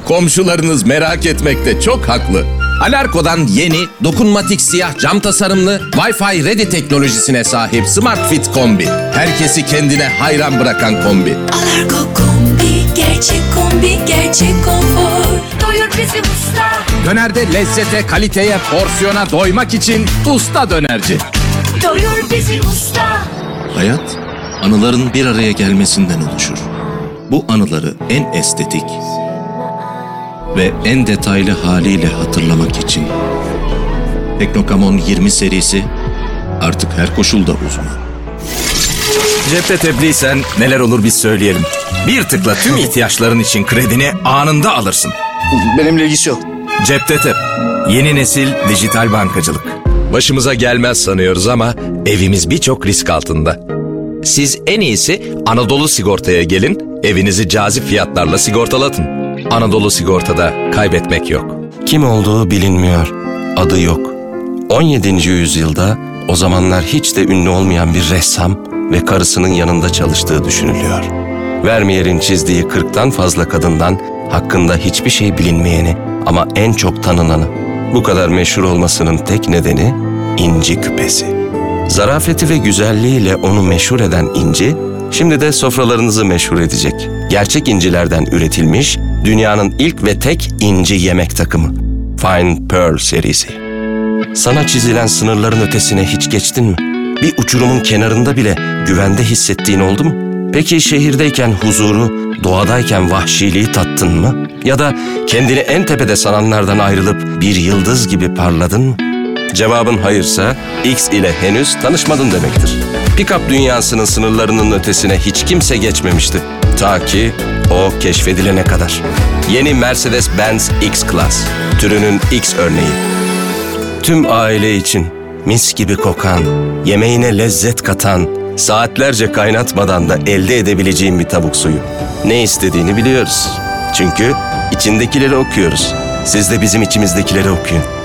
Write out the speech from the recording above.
Komşularınız merak etmekte çok haklı. Alarko'dan yeni, dokunmatik siyah cam tasarımlı, Wi-Fi ready teknolojisine sahip Smart Fit kombi. Herkesi kendine hayran bırakan kombi. Alarko kombi, gerçek kombi, gerçek konfor. Doyur bizi usta. Dönerde lezzete, kaliteye, porsiyona doymak için usta dönerci. Doyur bizi usta. Hayat, anıların bir araya gelmesinden oluşur. Bu anıları en estetik ve en detaylı haliyle hatırlamak için Teknokamon 20 serisi artık her koşulda uzman. Cepte tebliğsen neler olur biz söyleyelim. Bir tıkla tüm ihtiyaçların için kredini anında alırsın. Benimle ilgisi yok. Cepte Tep, yeni nesil dijital bankacılık. Başımıza gelmez sanıyoruz ama evimiz birçok risk altında. Siz en iyisi Anadolu Sigorta'ya gelin, evinizi cazip fiyatlarla sigortalatın. Anadolu Sigorta'da kaybetmek yok. Kim olduğu bilinmiyor, adı yok. 17. yüzyılda o zamanlar hiç de ünlü olmayan bir ressam ve karısının yanında çalıştığı düşünülüyor. Vermeer'in çizdiği 40'tan fazla kadından hakkında hiçbir şey bilinmeyeni ama en çok tanınanı. Bu kadar meşhur olmasının tek nedeni inci küpesi. Zarafeti ve güzelliğiyle onu meşhur eden inci, şimdi de sofralarınızı meşhur edecek. Gerçek incilerden üretilmiş, dünyanın ilk ve tek inci yemek takımı. Fine Pearl serisi. Sana çizilen sınırların ötesine hiç geçtin mi? Bir uçurumun kenarında bile güvende hissettiğin oldu mu? Peki şehirdeyken huzuru, doğadayken vahşiliği tattın mı? Ya da kendini en tepede sananlardan ayrılıp bir yıldız gibi parladın mı? Cevabın hayırsa X ile henüz tanışmadın demektir. Pick-up dünyasının sınırlarının ötesine hiç kimse geçmemişti. Ta ki o keşfedilene kadar. Yeni Mercedes-Benz X-Class, türünün X örneği. Tüm aile için mis gibi kokan, yemeğine lezzet katan, saatlerce kaynatmadan da elde edebileceğim bir tavuk suyu. Ne istediğini biliyoruz. Çünkü içindekileri okuyoruz. Siz de bizim içimizdekileri okuyun.